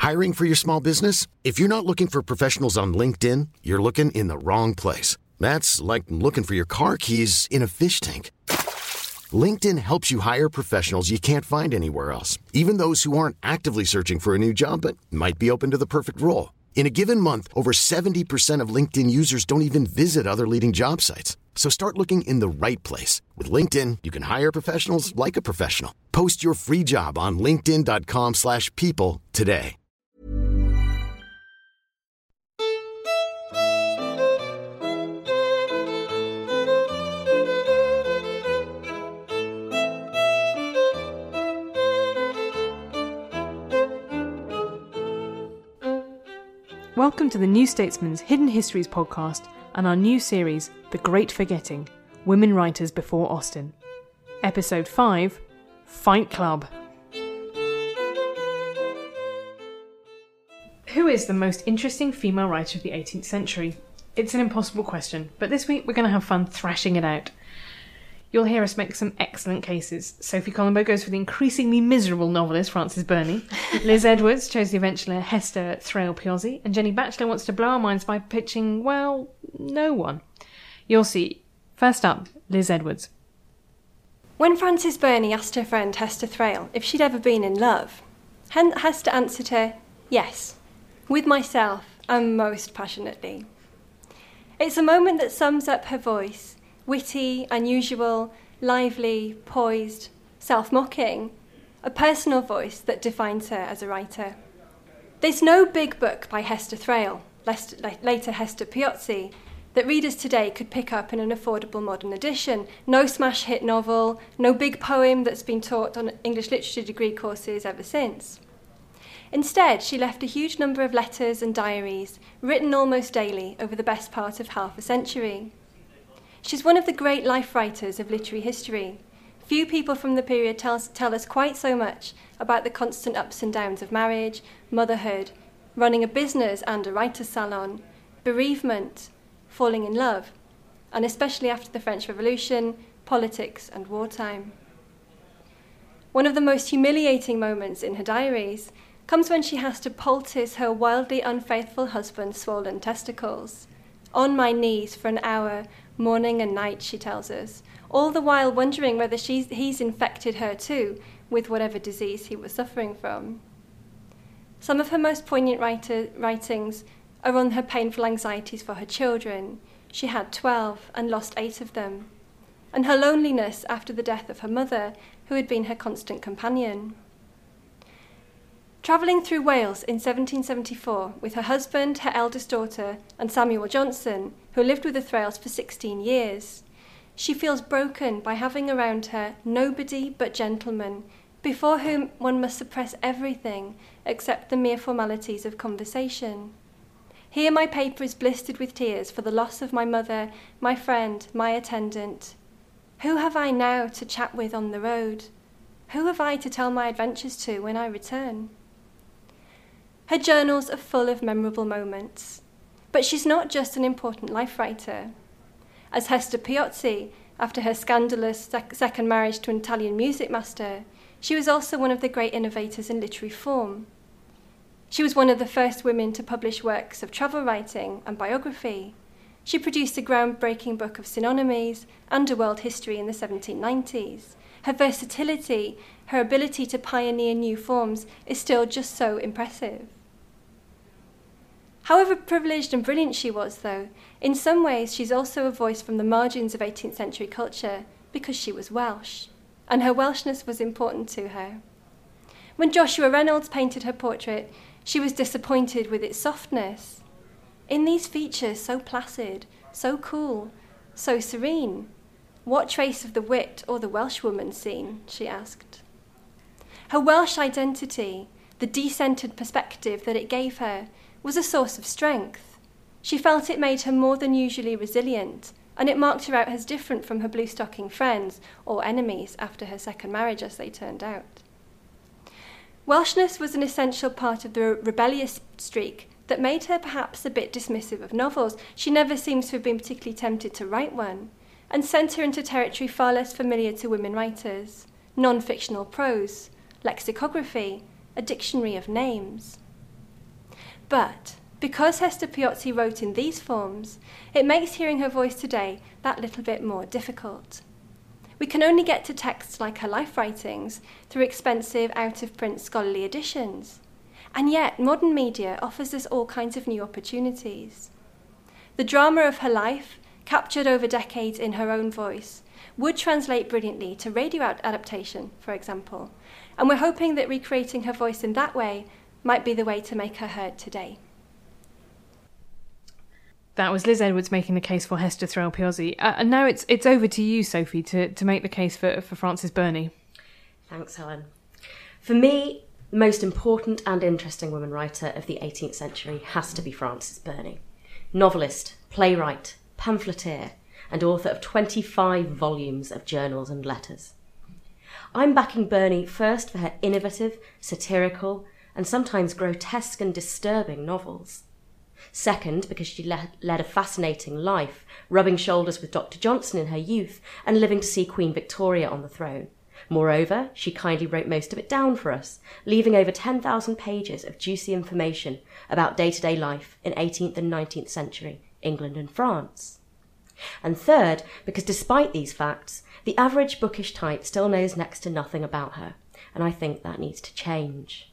Hiring for your small business? If you're not looking for professionals on LinkedIn, you're looking in the wrong place. That's like looking for your car keys in a fish tank. LinkedIn helps you hire professionals you can't find anywhere else, even those who aren't actively searching for a new job but might be open to the perfect role. In a given month, over 70% of LinkedIn users don't even visit other leading job sites. So start looking in the right place. With LinkedIn, you can hire professionals like a professional. Post your free job on linkedin.com/people today. Welcome to the New Statesman's Hidden Histories podcast and our new series, The Great Forgetting, Women Writers Before Austen. Episode 5, Fight Club. Who is the most interesting female writer of the 18th century? It's an impossible question, but this week we're going to have fun thrashing it out. You'll hear us make some excellent cases. Sophie Colombo goes for the increasingly miserable novelist Frances Burney. Liz Edwards chose the adventurer Hester Thrale Piozzi. And Jenny Batchelor wants to blow our minds by pitching, well, no one. You'll see. First up, Liz Edwards. When Frances Burney asked her friend Hester Thrale if she'd ever been in love, Hester answered her, yes, with myself and most passionately. It's a moment that sums up her voice. Witty, unusual, lively, poised, self-mocking, a personal voice that defines her as a writer. There's no big book by Hester Thrale, later Hester Piozzi, that readers today could pick up in an affordable modern edition. No smash hit novel, no big poem that's been taught on English literature degree courses ever since. Instead, she left a huge number of letters and diaries, written almost daily over the best part of half a century. She's one of the great life writers of literary history. Few people from the period tell us quite so much about the constant ups and downs of marriage, motherhood, running a business and a writer's salon, bereavement, falling in love, and especially after the French Revolution, politics and wartime. One of the most humiliating moments in her diaries comes when she has to poultice her wildly unfaithful husband's swollen testicles. On my knees for an hour, morning and night, she tells us, all the while wondering whether he's infected her too with whatever disease he was suffering from. Some of her most poignant writings are on her painful anxieties for her children. She had 12 and lost 8 of them, and her loneliness after the death of her mother, who had been her constant companion. Travelling through Wales in 1774 with her husband, her eldest daughter, and Samuel Johnson, who lived with the Thrales for 16 years, she feels broken by having around her nobody but gentlemen, before whom one must suppress everything except the mere formalities of conversation. Here my paper is blistered with tears for the loss of my mother, my friend, my attendant. Who have I now to chat with on the road? Who have I to tell my adventures to when I return? Her journals are full of memorable moments. But she's not just an important life writer. As Hester Piozzi, after her scandalous second marriage to an Italian music master, she was also one of the great innovators in literary form. She was one of the first women to publish works of travel writing and biography. She produced a groundbreaking book of synonymies and a world history in the 1790s. Her versatility, her ability to pioneer new forms is still just so impressive. However privileged and brilliant she was, though, in some ways she's also a voice from the margins of 18th century culture because she was Welsh, and her Welshness was important to her. When Joshua Reynolds painted her portrait, she was disappointed with its softness. In these features so placid, so cool, so serene, what trace of the wit or the Welshwoman seen, she asked. Her Welsh identity, the decentered perspective that it gave her, was a source of strength. She felt it made her more than usually resilient, and it marked her out as different from her blue-stocking friends, or enemies after her second marriage, as they turned out. Welshness was an essential part of the rebellious streak that made her perhaps a bit dismissive of novels. She never seems to have been particularly tempted to write one, and sent her into territory far less familiar to women writers: non-fictional prose, lexicography, a dictionary of names. But because Hester Piozzi wrote in these forms, it makes hearing her voice today that little bit more difficult. We can only get to texts like her life writings through expensive, out-of-print scholarly editions. And yet, modern media offers us all kinds of new opportunities. The drama of her life, captured over decades in her own voice, would translate brilliantly to radio adaptation, for example, and we're hoping that recreating her voice in that way might be the way to make her heard today. That was Liz Edwards making the case for Hester Thrale Piozzi. And now it's over to you, Sophie, to make the case for Frances Burney. Thanks, Helen. For me, the most important and interesting woman writer of the 18th century has to be Frances Burney. Novelist, playwright, pamphleteer, and author of 25 volumes of journals and letters. I'm backing Burney first for her innovative, satirical, and sometimes grotesque and disturbing novels. Second, because she led a fascinating life, rubbing shoulders with Dr. Johnson in her youth and living to see Queen Victoria on the throne. Moreover, she kindly wrote most of it down for us, leaving over 10,000 pages of juicy information about day-to-day life in 18th and 19th century England and France. And third, because despite these facts, the average bookish type still knows next to nothing about her, and I think that needs to change.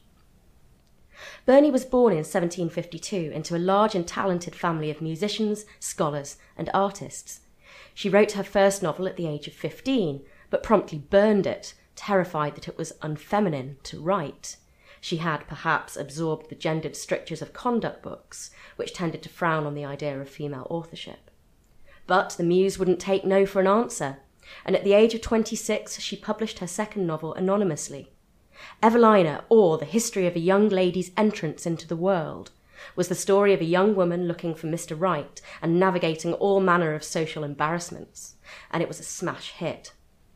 Burney was born in 1752 into a large and talented family of musicians, scholars, and artists. She wrote her first novel at the age of 15, but promptly burned it, terrified that it was unfeminine to write. She had perhaps absorbed the gendered strictures of conduct books, which tended to frown on the idea of female authorship. But the muse wouldn't take no for an answer, and at the age of 26 she published her second novel anonymously. Evelina, or The History of a Young Lady's Entrance into the World, was the story of a young woman looking for Mr. Right and navigating all manner of social embarrassments, and it was a smash hit.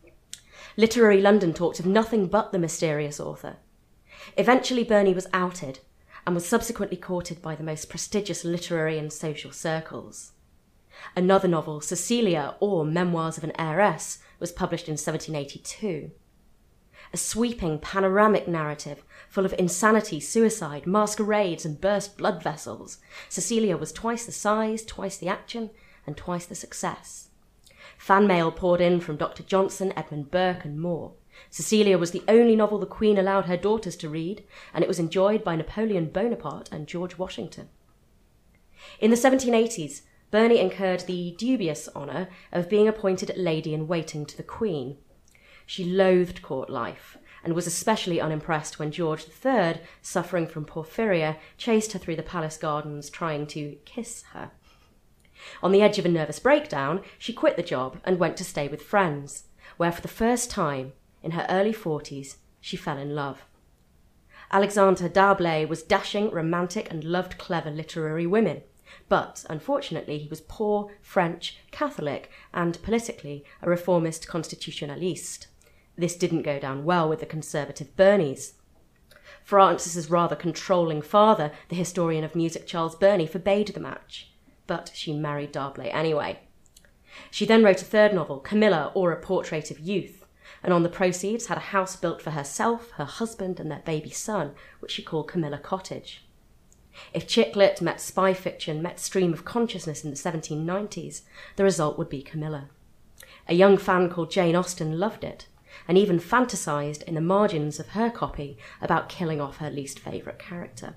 Literary London talked of nothing but the mysterious author. Eventually Burney was outed and was subsequently courted by the most prestigious literary and social circles. Another novel, Cecilia, or Memoirs of an Heiress, was published in 1782. A sweeping panoramic narrative full of insanity, suicide, masquerades and burst blood vessels, Cecilia was twice the size, twice the action, and twice the success. Fan mail poured in from Dr. Johnson, Edmund Burke and more. Cecilia was the only novel the Queen allowed her daughters to read, and it was enjoyed by Napoleon Bonaparte and George Washington. In the 1780s, Burney incurred the dubious honour of being appointed lady-in-waiting to the Queen. She loathed court life and was especially unimpressed when George III, suffering from porphyria, chased her through the palace gardens trying to kiss her. On the edge of a nervous breakdown, she quit the job and went to stay with friends, where for the first time, in her early 40s, she fell in love. Alexandre D'Arblay was dashing, romantic and loved clever literary women, but unfortunately he was poor, French, Catholic and politically a reformist constitutionaliste. This didn't go down well with the conservative Burneys. Frances's rather controlling father, the historian of music Charles Burney, forbade the match, but she married D'Arblay anyway. She then wrote a third novel, Camilla, or A Portrait of Youth, and on the proceeds had a house built for herself, her husband and their baby son, which she called Camilla Cottage. If chick lit met spy fiction met stream of consciousness in the 1790s, the result would be Camilla. A young fan called Jane Austen loved it, and even fantasised in the margins of her copy about killing off her least favourite character.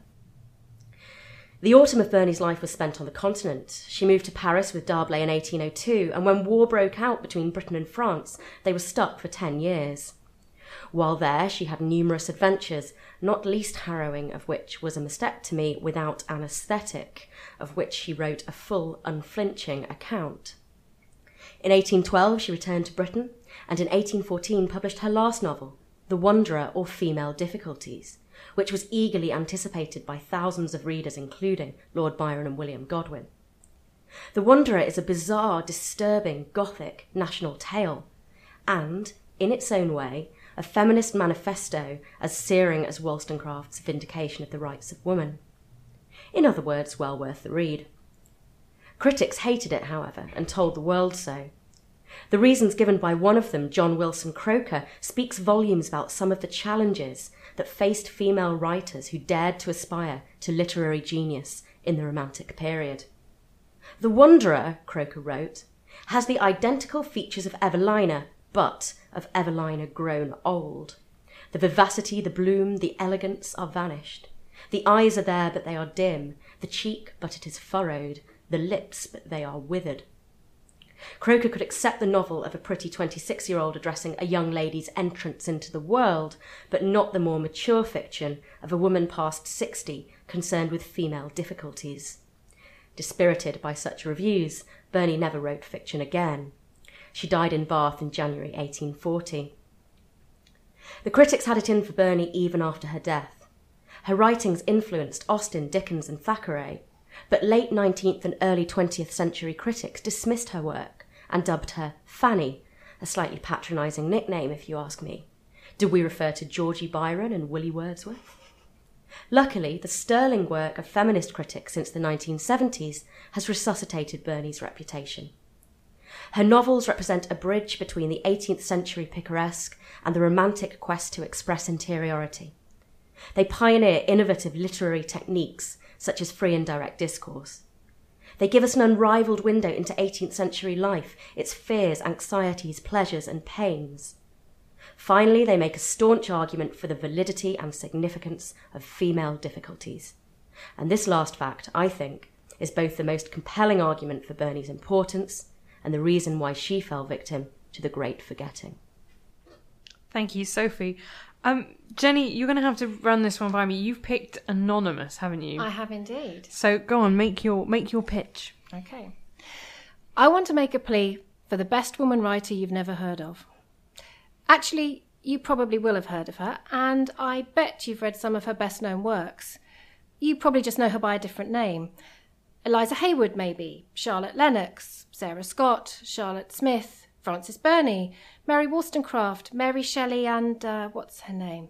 The autumn of Burney's life was spent on the continent. She moved to Paris with D'Arblay in 1802, and when war broke out between Britain and France, they were stuck for 10 years. While there, she had numerous adventures, not least harrowing of which was a mastectomy without anaesthetic, of which she wrote a full, unflinching account. In 1812, she returned to Britain, and in 1814 published her last novel, The Wanderer, or Female Difficulties, which was eagerly anticipated by thousands of readers, including Lord Byron and William Godwin. The Wanderer is a bizarre, disturbing, gothic national tale, and, in its own way, a feminist manifesto as searing as Wollstonecraft's vindication of the rights of woman. In other words, well worth the read. Critics hated it, however, and told the world so. The reasons given by one of them, John Wilson Croker, speaks volumes about some of the challenges that that faced female writers who dared to aspire to literary genius in the Romantic period. The Wanderer, Croker wrote, has the identical features of Evelina, but of Evelina grown old. The vivacity, the bloom, the elegance are vanished. The eyes are there, but they are dim, the cheek, but it is furrowed, the lips, but they are withered. Croker could accept the novel of a pretty 26-year-old addressing a young lady's entrance into the world, but not the more mature fiction of a woman past 60 concerned with female difficulties. Dispirited by such reviews, Burney never wrote fiction again. She died in Bath in January 1840. The critics had it in for Burney even after her death. Her writings influenced Austen, Dickens and Thackeray, but late 19th and early 20th century critics dismissed her work and dubbed her Fanny, a slightly patronising nickname if you ask me. Did we refer to Georgie Byron and Willie Wordsworth? Luckily, the sterling work of feminist critics since the 1970s has resuscitated Burney's reputation. Her novels represent a bridge between the 18th century picaresque and the romantic quest to express interiority. They pioneer innovative literary techniques such as free and direct discourse. They give us an unrivalled window into 18th century life, its fears, anxieties, pleasures and pains. Finally, they make a staunch argument for the validity and significance of female difficulties. And this last fact, I think, is both the most compelling argument for Burney's importance and the reason why she fell victim to the great forgetting. Thank you, Sophie. Jenny, you're going to have to run this one by me. You've picked Anonymous, haven't you? I have indeed. So go on, make your pitch. Okay. I want to make a plea for the best woman writer you've never heard of. Actually, you probably will have heard of her, and I bet you've read some of her best-known works. You probably just know her by a different name. Eliza Haywood, maybe, Charlotte Lennox, Sarah Scott, Charlotte Smith, Frances Burney, Mary Wollstonecraft, Mary Shelley, and what's her name?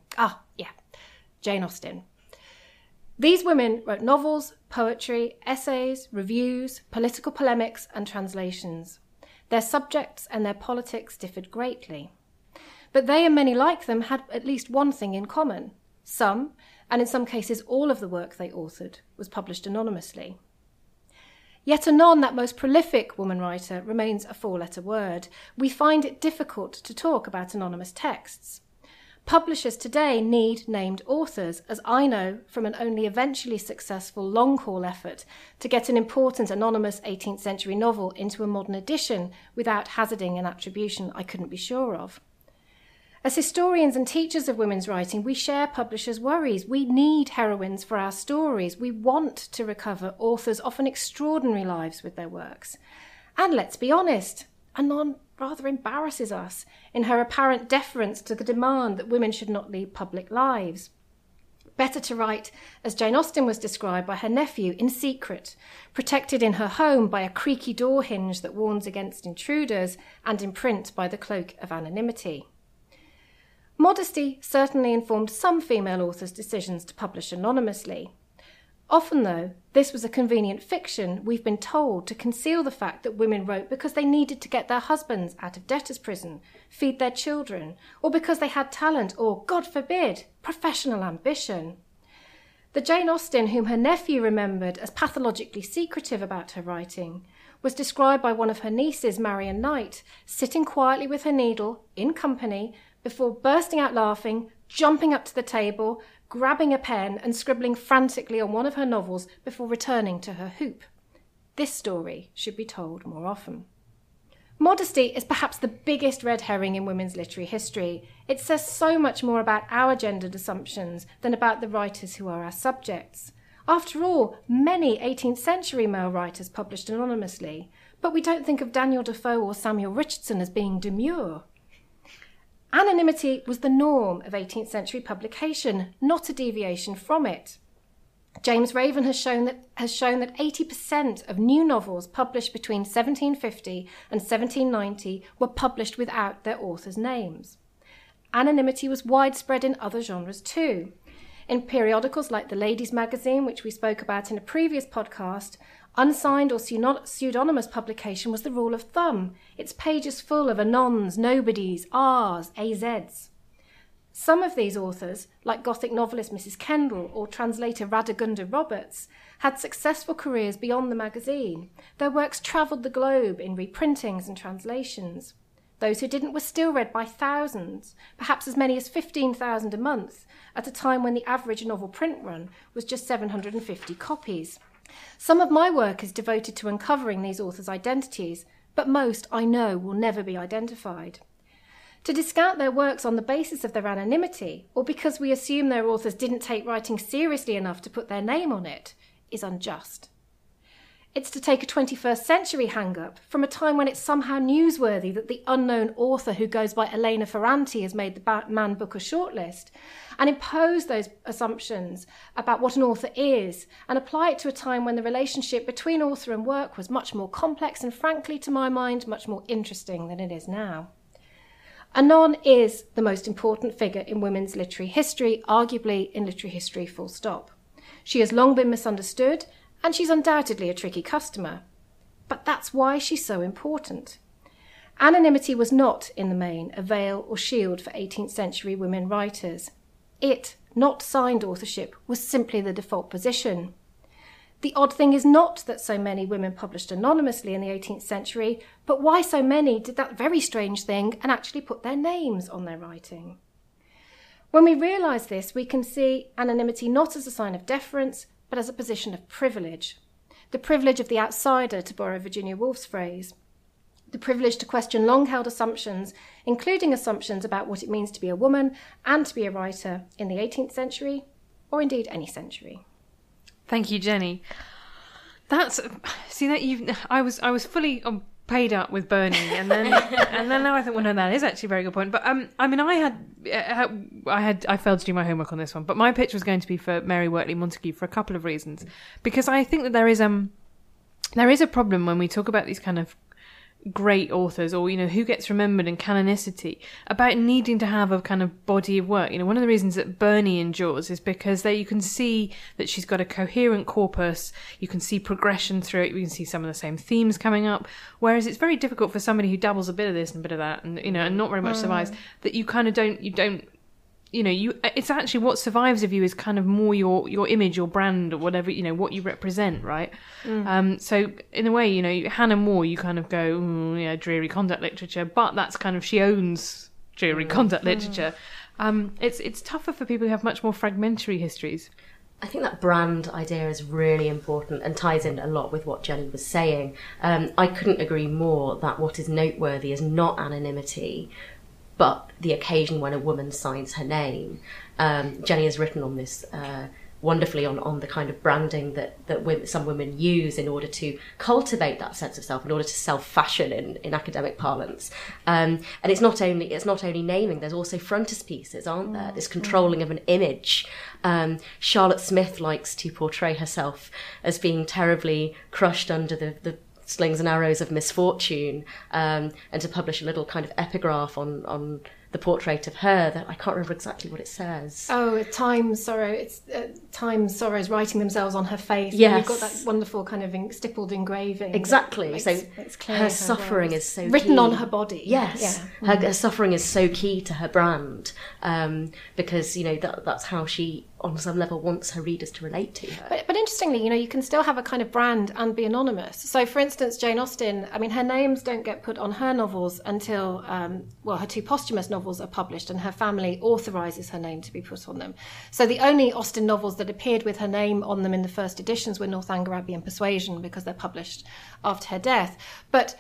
Jane Austen. These women wrote novels, poetry, essays, reviews, political polemics, and translations. Their subjects and their politics differed greatly. But they and many like them had at least one thing in common. Some, and in some cases all of the work they authored, was published anonymously. Yet anon, that most prolific woman writer remains a four-letter word. We find it difficult to talk about anonymous texts. Publishers today need named authors, as I know from an only eventually successful long-haul effort to get an important anonymous 18th century novel into a modern edition without hazarding an attribution I couldn't be sure of. As historians and teachers of women's writing, we share publishers' worries. We need heroines for our stories. We want to recover authors' often extraordinary lives with their works. And let's be honest, Anon rather embarrasses us in her apparent deference to the demand that women should not lead public lives. Better to write, as Jane Austen was described by her nephew, in secret, protected in her home by a creaky door hinge that warns against intruders, and in print by the cloak of anonymity. Modesty certainly informed some female authors' decisions to publish anonymously. Often, though, this was a convenient fiction, we've been told, to conceal the fact that women wrote because they needed to get their husbands out of debtor's prison, feed their children, or because they had talent or, God forbid, professional ambition. The Jane Austen whom her nephew remembered as pathologically secretive about her writing was described by one of her nieces, Marian Knight, sitting quietly with her needle, in company, before bursting out laughing, jumping up to the table, grabbing a pen and scribbling frantically on one of her novels before returning to her hoop. This story should be told more often. Modesty is perhaps the biggest red herring in women's literary history. It says so much more about our gendered assumptions than about the writers who are our subjects. After all, many 18th century male writers published anonymously, but we don't think of Daniel Defoe or Samuel Richardson as being demure. Anonymity was the norm of 18th century publication, not a deviation from it. James Raven has shown that 80% of new novels published between 1750 and 1790 were published without their authors' names. Anonymity was widespread in other genres too. In periodicals like the Ladies' Magazine, which we spoke about in a previous podcast, unsigned or pseudonymous publication was the rule of thumb, its pages full of anons, nobodies, Rs, AZs. Some of these authors, like Gothic novelist Mrs. Kendall or translator Radagunda Roberts, had successful careers beyond the magazine. Their works travelled the globe in reprintings and translations. Those who didn't were still read by thousands, perhaps as many as 15,000 a month, at a time when the average novel print run was just 750 copies. Some of my work is devoted to uncovering these authors' identities, but most, I know, will never be identified. To discount their works on the basis of their anonymity, or because we assume their authors didn't take writing seriously enough to put their name on it, is unjust. It's to take a 21st century hang-up from a time when it's somehow newsworthy that the unknown author who goes by Elena Ferranti has made the Man Booker shortlist, and impose those assumptions about what an author is, and apply it to a time when the relationship between author and work was much more complex and, frankly, to my mind, much more interesting than it is now. Anon is the most important figure in women's literary history, arguably in literary history full stop. She has long been misunderstood, and she's undoubtedly a tricky customer. But that's why she's so important. Anonymity was not, in the main, a veil or shield for 18th century women writers. It, not signed authorship, was simply the default position. The odd thing is not that so many women published anonymously in the 18th century, but why so many did that very strange thing and actually put their names on their writing. When we realise this, we can see anonymity not as a sign of deference, but as a position of privilege. The privilege of the outsider, to borrow Virginia Woolf's phrase. The privilege to question long-held assumptions, including assumptions about what it means to be a woman and to be a writer in the 18th century, or indeed any century. Thank you, Jenny. I was fully paid up with Bernie, and then now I thought, well, no, that is actually a very good point. But I failed to do my homework on this one. But my pitch was going to be for Mary Wortley Montagu for a couple of reasons, because I think that there is a problem when we talk about these kind of great authors, or who gets remembered in canonicity, about needing to have a kind of body of work. One of the reasons that Bernie endures is because there you can see that she's got a coherent corpus, you can see progression through it, you can see some of the same themes coming up, whereas it's very difficult for somebody who dabbles a bit of this and a bit of that, and and not very much survives, that you kind of don't it's actually what survives of you is kind of more your image, your brand, or whatever, what you represent, right? So in a way, Hannah More, you kind of go, dreary contact literature, but that's kind of, she owns dreary contact literature. It's tougher for people who have much more fragmentary histories. I think that brand idea is really important and ties in a lot with what Jenny was saying. I couldn't agree more that what is noteworthy is not anonymity, but the occasion when a woman signs her name. Jenny has written on this wonderfully on the kind of branding that some women use in order to cultivate that sense of self, in order to self-fashion in academic parlance. And it's not only naming, there's also frontispieces, aren't there? This controlling of an image. Charlotte Smith likes to portray herself as being terribly crushed under the slings and arrows of misfortune, and to publish a little kind of epigraph on the portrait of her that I can't remember exactly what it says. Oh, Time's Sorrow. It's Time's Sorrows writing themselves on her face. Yes. And you've got that wonderful kind of stippled engraving. Exactly. So it's clear her suffering is so written key. on her body. Yes. Yeah. Her suffering is so key to her brand, because that's how she, on some level, wants her readers to relate to her. But interestingly, you can still have a kind of brand and be anonymous. So, for instance, Jane Austen, her names don't get put on her novels until, her two posthumous novels are published, and her family authorises her name to be put on them. So the only Austen novels that appeared with her name on them in the first editions were Northanger Abbey and Persuasion, because they're published after her death. But,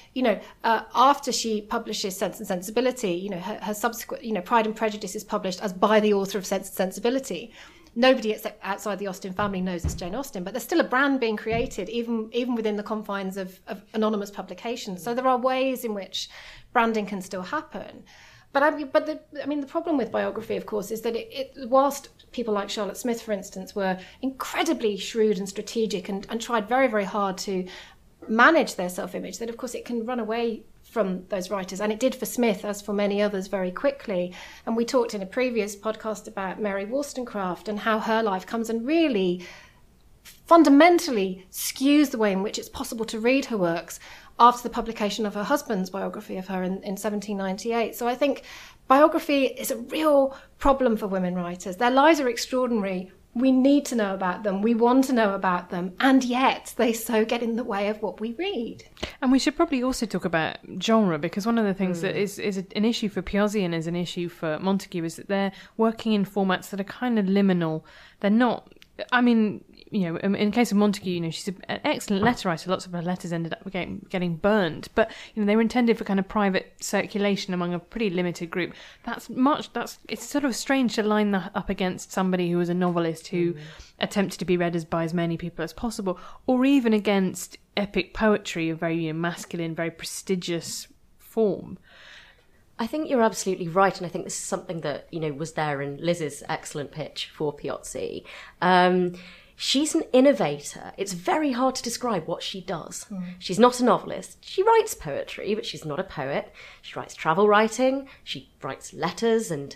after she publishes Sense and Sensibility, her subsequent, Pride and Prejudice is published as by the author of Sense and Sensibility. Nobody except outside the Austen family knows it's Jane Austen, but there's still a brand being created, even within the confines of anonymous publications. So there are ways in which branding can still happen. But the problem with biography, of course, is that whilst people like Charlotte Smith, for instance, were incredibly shrewd and strategic and tried very, very hard to manage their self-image, that of course it can run away from those writers, and it did for Smith as for many others very quickly. And we talked in a previous podcast about Mary Wollstonecraft and how her life comes and really fundamentally skews the way in which it's possible to read her works after the publication of her husband's biography of her in 1798. So I think biography is a real problem for women writers. Their lives are extraordinary. We need to know about them. We want to know about them. And yet they so get in the way of what we read. And we should probably also talk about genre, because one of the things that is an issue for Piozzi and is an issue for Montagu is that they're working in formats that are kind of liminal. They're not... I mean, you know, in the case of Montagu, you know, she's an excellent letter writer. Lots of her letters ended up getting burned, but you know, they were intended for kind of private circulation among a pretty limited group. It's sort of strange to line that up against somebody who was a novelist who attempted to be read by as many people as possible, or even against epic poetry, a very masculine, very prestigious form. I think you're absolutely right, and I think this is something that, you know, was there in Liz's excellent pitch for Piozzi. She's an innovator. It's very hard to describe what she does. She's not a novelist. She writes poetry, but she's not a poet. She writes travel writing. She writes letters, and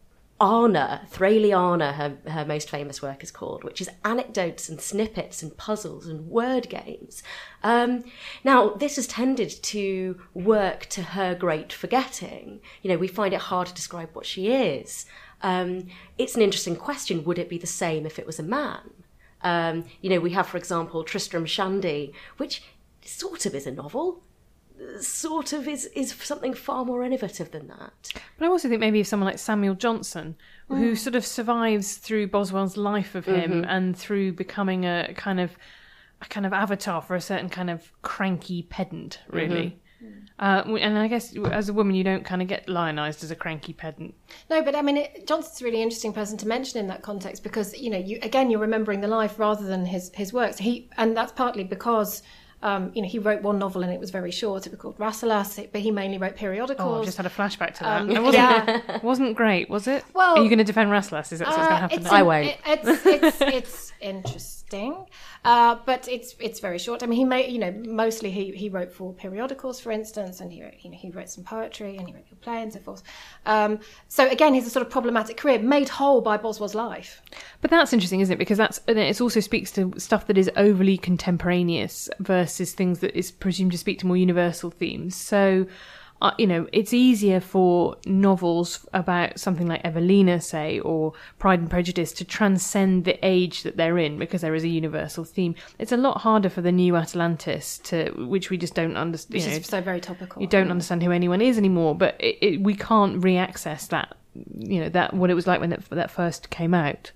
Thraliana, her most famous work is called, which is anecdotes and snippets and puzzles and word games. Now, this has tended to work to her great forgetting. You know, we find it hard to describe what she is. It's an interesting question. Would it be the same if it was a man? You know, we have, for example, Tristram Shandy, which sort of is a novel. Sort of is something far more innovative than that. But I also think maybe of someone like Samuel Johnson, who sort of survives through Boswell's life of him and through becoming a kind of avatar for a certain kind of cranky pedant, really. And I guess as a woman, you don't kind of get lionised as a cranky pedant. No, but I mean, Johnson's a really interesting person to mention in that context because, you know, you're remembering the life rather than his works. And that's partly because... you know, he wrote one novel and it was very short. It was called Rasselas, but he mainly wrote periodicals. Oh, I just had a flashback to that. It wasn't great, was it? Well, are you going to defend Rasselas? Is that what's going to happen? I won't. It's interesting, but it's very short. I mean, he made, you know, mostly he wrote for periodicals, for instance, and he wrote some poetry and he wrote a play and so forth. So again, he's a sort of problematic career made whole by Boswell's life. But that's interesting, isn't it? Because it also speaks to stuff that is overly contemporaneous versus things that is presumed to speak to more universal themes. So, you know, it's easier for novels about something like Evelina, say, or Pride and Prejudice to transcend the age that they're in because there is a universal theme. It's a lot harder for the new Atlantis, which we just don't understand. Which is so very topical. You don't understand who anyone is anymore, but we can't re-access that, you know, that what it was like when that first came out.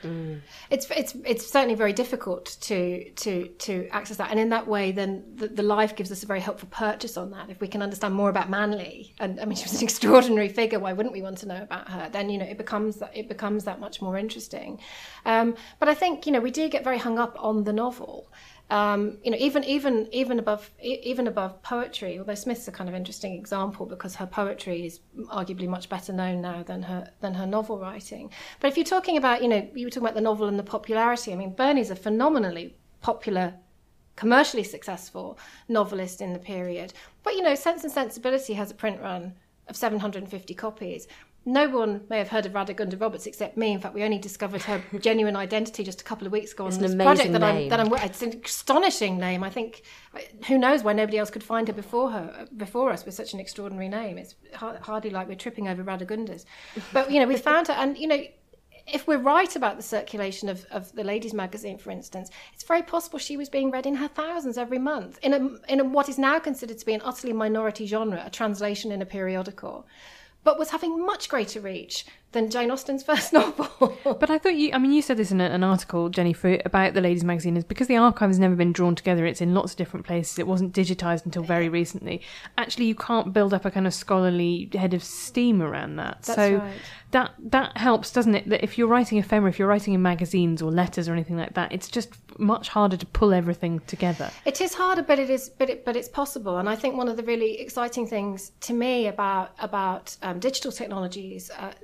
It's certainly very difficult to access that, and in that way, then the life gives us a very helpful purchase on that. If we can understand more about Manly, and I mean, she was an extraordinary figure. Why wouldn't we want to know about her? Then, you know, it becomes that much more interesting. But I think, you know, we do get very hung up on the novel. You know, even above poetry, although Smith's a kind of interesting example because her poetry is arguably much better known now than her novel writing. But if you're talking about, you know, you were talking about the novel and the popularity. I mean, Burney's a phenomenally popular, commercially successful novelist in the period. But, you know, Sense and Sensibility has a print run of 750 copies. No one may have heard of Radagunda Roberts except me. In fact, we only discovered her genuine identity just a couple of weeks ago on this project it's an astonishing name. I think, who knows why nobody else could find her before us with such an extraordinary name. It's hardly like we're tripping over Radagundas. But, you know, we found her, and, you know, if we're right about the circulation of the ladies' magazine, for instance, it's very possible she was being read in her thousands every month in a what is now considered to be an utterly minority genre, a translation in a periodical, but was having much greater reach than Jane Austen's first novel. But I thought you said this in an article, Jenny, about the ladies' magazine, is because the archive has never been drawn together. It's in lots of different places. It wasn't digitised until very recently. Actually, you can't build up a kind of scholarly head of steam around that. That's so right. That helps, doesn't it? That if you're writing ephemera, if you're writing in magazines or letters or anything like that, it's just much harder to pull everything together. It is harder, but it's possible. And I think one of the really exciting things to me about digital technologies today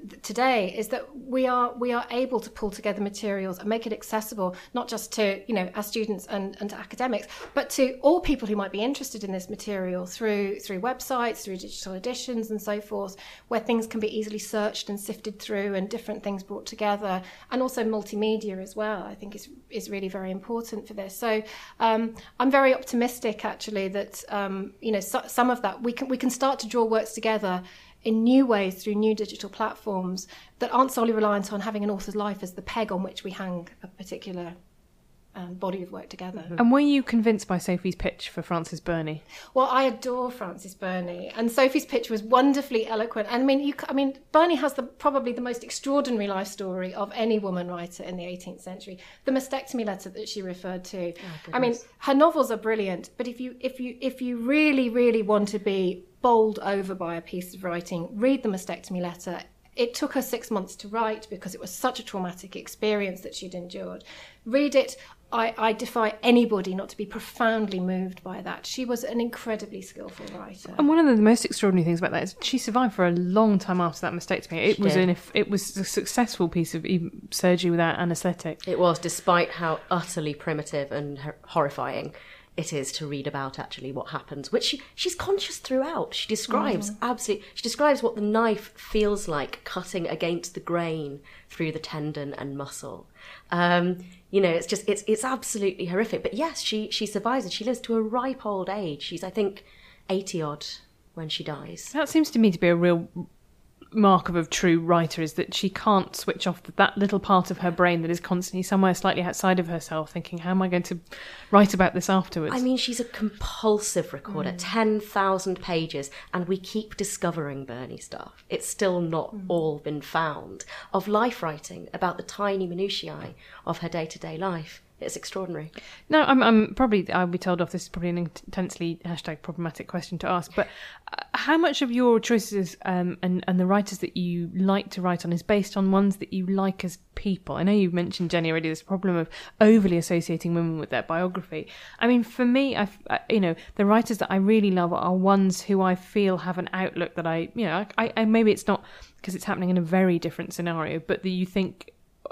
today is that we are able to pull together materials and make it accessible, not just to, you know, our students and to academics, but to all people who might be interested in this material through websites, through digital editions and so forth, where things can be easily searched and sifted through and different things brought together, and also multimedia as well, I think is really very important for this. So I'm very optimistic actually that you know, some of that we can start to draw works together in new ways through new digital platforms that aren't solely reliant on having an author's life as the peg on which we hang a particular body of work together. And were you convinced by Sophie's pitch for Frances Burney? Well, I adore Frances Burney, and Sophie's pitch was wonderfully eloquent. And I mean, Burney has probably the most extraordinary life story of any woman writer in the 18th century. The mastectomy letter that she referred to. I mean, her novels are brilliant, but if you really, really want to be bowled over by a piece of writing, read the mastectomy letter. It took her 6 months to write because it was such a traumatic experience that she'd endured. Read it. I defy anybody not to be profoundly moved by that. She was an incredibly skillful writer. And one of the most extraordinary things about that is she survived for a long time after that mastectomy. It was a successful piece of surgery without anaesthetic. It was, despite how utterly primitive and horrifying it is to read about actually what happens, which she's conscious throughout. She describes she describes what the knife feels like cutting against the grain through the tendon and muscle. You know, it's absolutely horrific. But yes, she survives and she lives to a ripe old age. She's, I think, 80 odd when she dies. That seems to me to be a real mark of a true writer, is that she can't switch off that little part of her brain that is constantly somewhere slightly outside of herself thinking, how am I going to write about this afterwards? I mean, she's a compulsive recorder, 10,000 pages, and we keep discovering Burney stuff. It's still not all been found, of life writing about the tiny minutiae of her day-to-day life. It's extraordinary. No, I'll be told off. This is probably an intensely #problematic question to ask. But how much of your choices and the writers that you like to write on is based on ones that you like as people? I know you've mentioned, Jenny, already this problem of overly associating women with their biography. I mean, for me, the writers that I really love are ones who I feel have an outlook that I maybe it's not because it's happening in a very different scenario, but that you think,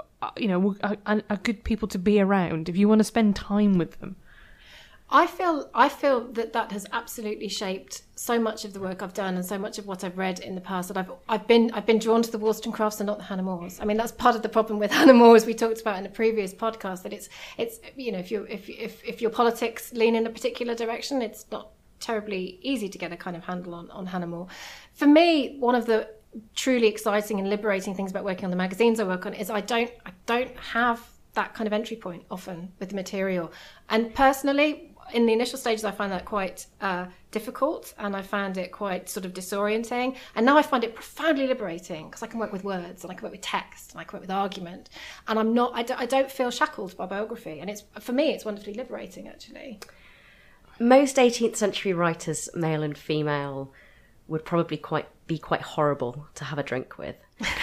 are good people to be around if you want to spend time with them. I feel that has absolutely shaped so much of the work I've done and so much of what I've read in the past, that I've been drawn to the Wollstonecrafts and not the Hannah Moores. I mean, that's part of the problem with Hannah More, as we talked about in a previous podcast, that it's you know, if your politics lean in a particular direction, it's not terribly easy to get a kind of handle on Hannah More. For me, one of the truly exciting and liberating things about working on the magazines I work on is I don't have that kind of entry point often with the material. And personally, in the initial stages, I find that quite difficult, and I found it quite sort of disorienting. And now I find it profoundly liberating because I can work with words, and I can work with text, and I can work with argument, and I don't feel shackled by biography. And for me, it's wonderfully liberating, actually. Most 18th century writers, male and female, would probably be quite horrible to have a drink with.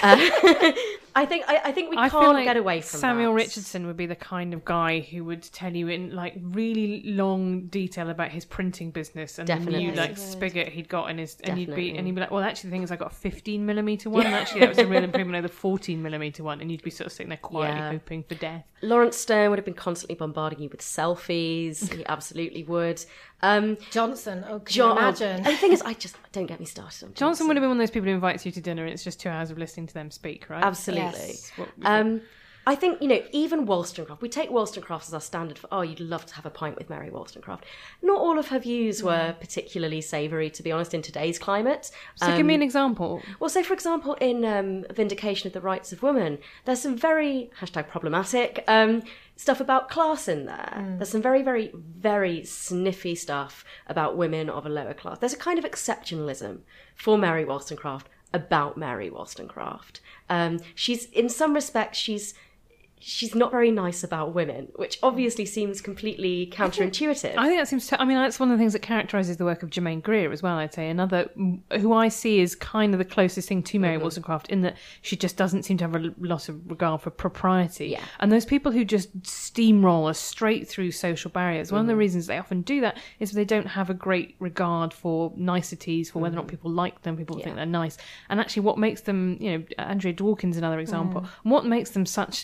I think we can't get away from Samuel that. Richardson would be the kind of guy who would tell you in like really long detail about his printing business and Definitely. the new spigot he'd got in his, and he'd be like, well, actually the thing is I got a 15mm one, and actually that was a real improvement over the 14mm one, and you'd be sort of sitting there quietly hoping for death. Lawrence Stern would have been constantly bombarding you with selfies. He absolutely would. Johnson, can you imagine? And the thing is, don't get me started on Johnson would have been one of those people who invites you to dinner and it's just 2 hours of listening to them speak, right? Absolutely. Yes. I think, even Wollstonecraft, we take Wollstonecraft as our standard for, you'd love to have a pint with Mary Wollstonecraft. Not all of her views were particularly savoury, to be honest, in today's climate. So give me an example. Well, so for example, in Vindication of the Rights of Women, there's some very #problematic stuff about class in there. There's some very, very, very sniffy stuff about women of a lower class. There's a kind of exceptionalism for Mary Wollstonecraft about Mary Wollstonecraft. She's, in some respects, she's not very nice about women, which obviously seems completely counterintuitive. I think that seems that's one of the things that characterises the work of Germaine Greer as well, I'd say. Another who I see is kind of the closest thing to Mary Wollstonecraft, in that she just doesn't seem to have a lot of regard for propriety. Yeah. And those people who just steamroll us straight through social barriers, one of the reasons they often do that is they don't have a great regard for niceties, for whether or not people like them, people think they're nice. And actually what makes them, Andrea Dworkin's another example, what makes them such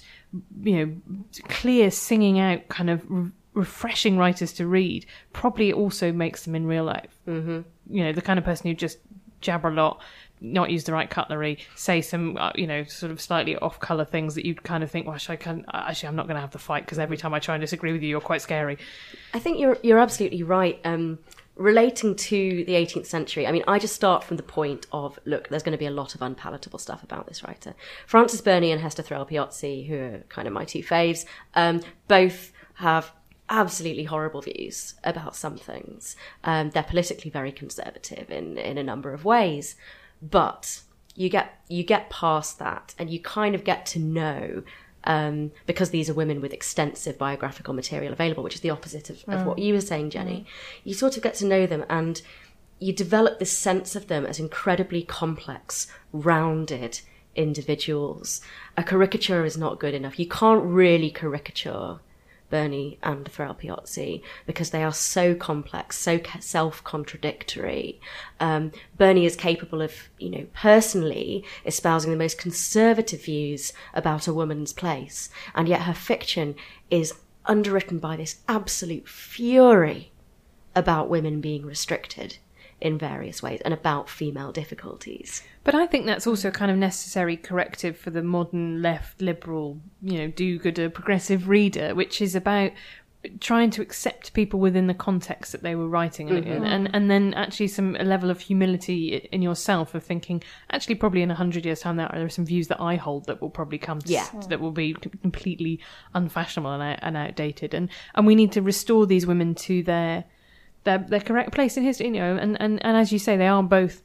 clear, singing out, kind of refreshing writers to read, probably also makes them in real life. The kind of person who just jabber a lot, not use the right cutlery, say some sort of slightly off colour things that you'd kind of think, well, I'm not going to have the fight, because every time I try and disagree with you, you're quite scary. I think you're absolutely right. Relating to the 18th century, I mean, I just start from the point of, look, there's going to be a lot of unpalatable stuff about this writer. Frances Burney and Hester Thrale Piozzi, who are kind of my two faves, both have absolutely horrible views about some things. They're politically very conservative in a number of ways, but you get past that, and you kind of get to know, because these are women with extensive biographical material available, which is the opposite of what you were saying, Jenny. You sort of get to know them, and you develop this sense of them as incredibly complex, rounded individuals. A caricature is not good enough. You can't really caricature Burney and Thrale Piozzi because they are so complex, so self-contradictory. Burney is capable of, personally espousing the most conservative views about a woman's place, and yet her fiction is underwritten by this absolute fury about women being restricted in various ways and about female difficulties. But I think that's also kind of necessary corrective for the modern left liberal, do-gooder progressive reader, which is about trying to accept people within the context that they were writing, and then actually a level of humility in yourself of thinking, actually probably in 100 years' time there are some views that I hold that will probably come that will be completely unfashionable and outdated, and we need to restore these women to their correct place in history, and as you say, they are both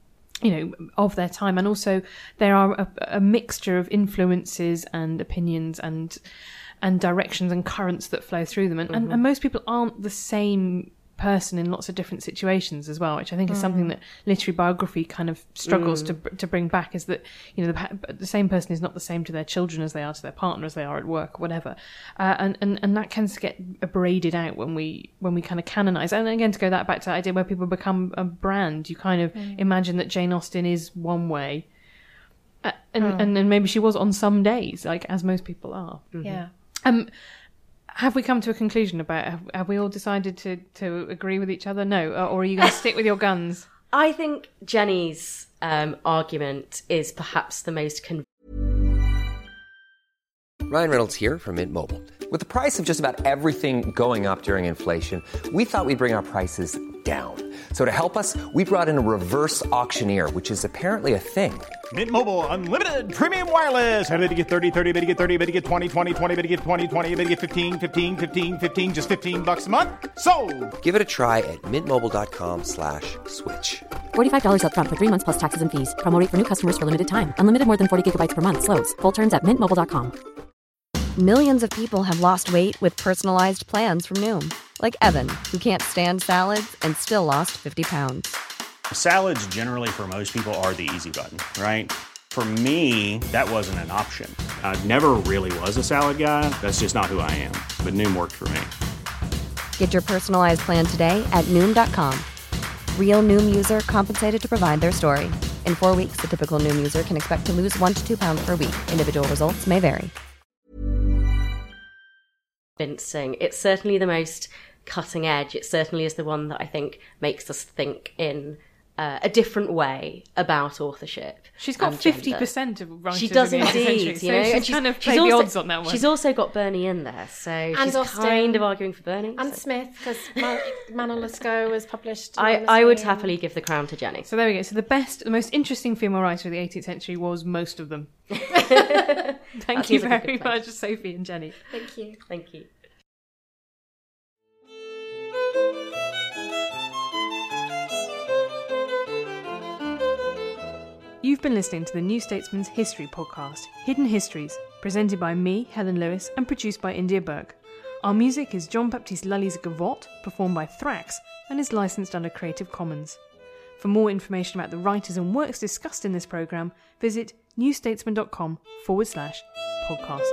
of their time, and also there are a mixture of influences and opinions and directions and currents that flow through them, and most people aren't the same person in lots of different situations as well, which I think is something that literary biography kind of struggles to bring back, is that the same person is not the same to their children as they are to their partner, as they are at work or whatever, and that tends to get braided out when we kind of canonize. And again, to go back to that idea where people become a brand, you kind of imagine that Jane Austen is one way, and then maybe she was on some days, like as most people are. Have we come to a conclusion about, have we all decided to agree with each other? No? Or are you going to stick with your guns? I think Jenny's argument is perhaps the most Ryan Reynolds here from Mint Mobile. With the price of just about everything going up during inflation, we thought we'd bring our prices down. So to help us, we brought in a reverse auctioneer, which is apparently a thing. Mint Mobile Unlimited Premium Wireless. How to get 30, 30, bit to get 30, bit to get 20, 20, 20, bit to get 20, 20, bit to get 15, 15, 15, 15, just $15 a month? Sold! Give it a try at mintmobile.com/switch. $45 up front for 3 months plus taxes and fees. Promo rate for new customers for limited time. Unlimited more than 40 gigabytes per month. Slows full terms at mintmobile.com. Millions of people have lost weight with personalized plans from Noom. Like Evan, who can't stand salads and still lost 50 pounds. Salads generally for most people are the easy button, right? For me, that wasn't an option. I never really was a salad guy. That's just not who I am. But Noom worked for me. Get your personalized plan today at Noom.com. Real Noom user compensated to provide their story. In 4 weeks, the typical Noom user can expect to lose 1 to 2 pounds per week. Individual results may vary. convincing. It's certainly the most cutting edge. It certainly is the one that I think makes us think in a different way about authorship. She's got 50% of writers. She does in the indeed, century, you know, so she's kind of played the odds on that one. She's also got Burney in there, so and she's Austen, kind of arguing for Burney. and so. Smith, because Manon Lescaut was published. I would happily give the crown to Jenny. So there we go. So the most interesting female writer of the 18th century was most of them. Thank you very much, Sophie and Jenny. Thank you. Thank you. You've been listening to the New Statesman's History podcast, Hidden Histories, presented by me, Helen Lewis, and produced by India Burke. Our music is Jean-Baptiste Lully's Gavotte, performed by Thrax, and is licensed under Creative Commons. For more information about the writers and works discussed in this programme, visit newstatesman.com/podcast.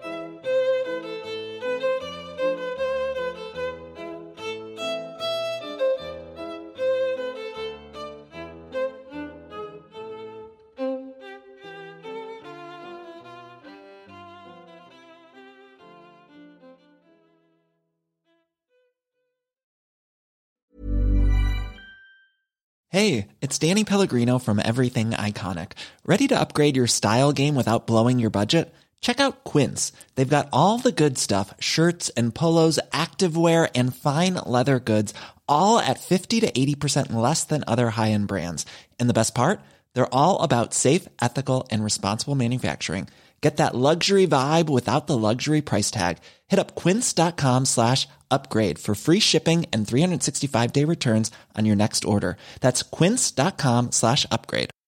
Hey, it's Danny Pellegrino from Everything Iconic. Ready to upgrade your style game without blowing your budget? Check out Quince. They've got all the good stuff, shirts and polos, activewear, and fine leather goods, all at 50 to 80% less than other high-end brands. And the best part? They're all about safe, ethical, and responsible manufacturing. Get that luxury vibe without the luxury price tag. Hit up quince.com/upgrade for free shipping and 365-day returns on your next order. That's quince.com/upgrade.